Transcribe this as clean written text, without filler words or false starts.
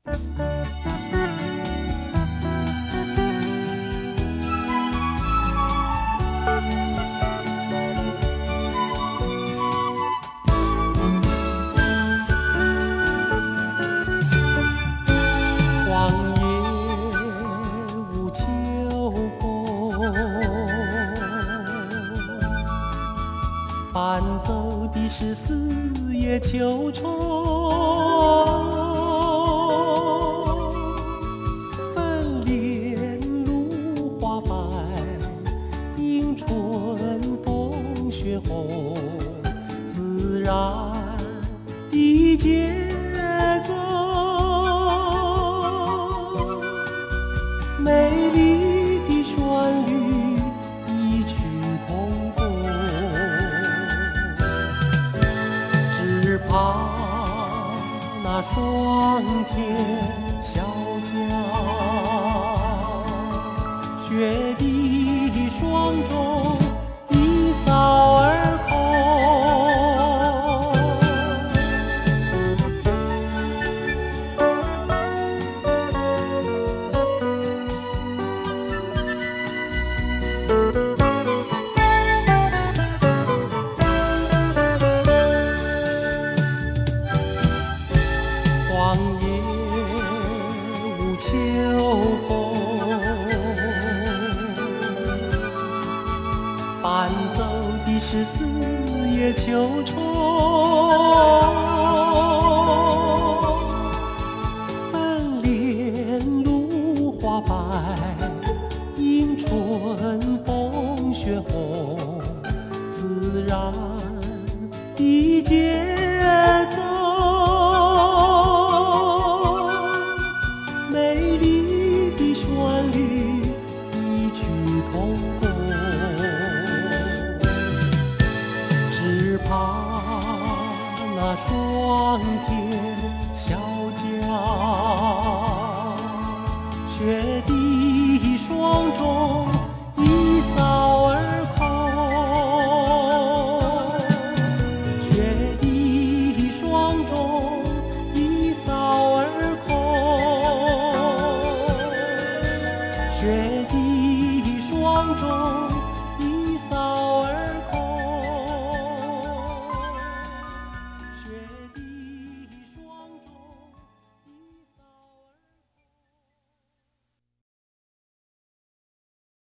伴奏的是四叶秋虫，粉莲芦花白，迎春风雪红，自然的节奏，美丽的旋律异曲同工。只怕那霜天小脚，雪地霜中一扫而空。荒野无秋风，伴奏的是四叶秋虫，粉莲芦花白，迎春风雪红，自然的节奏，美丽的旋律异曲同工。只怕那霜天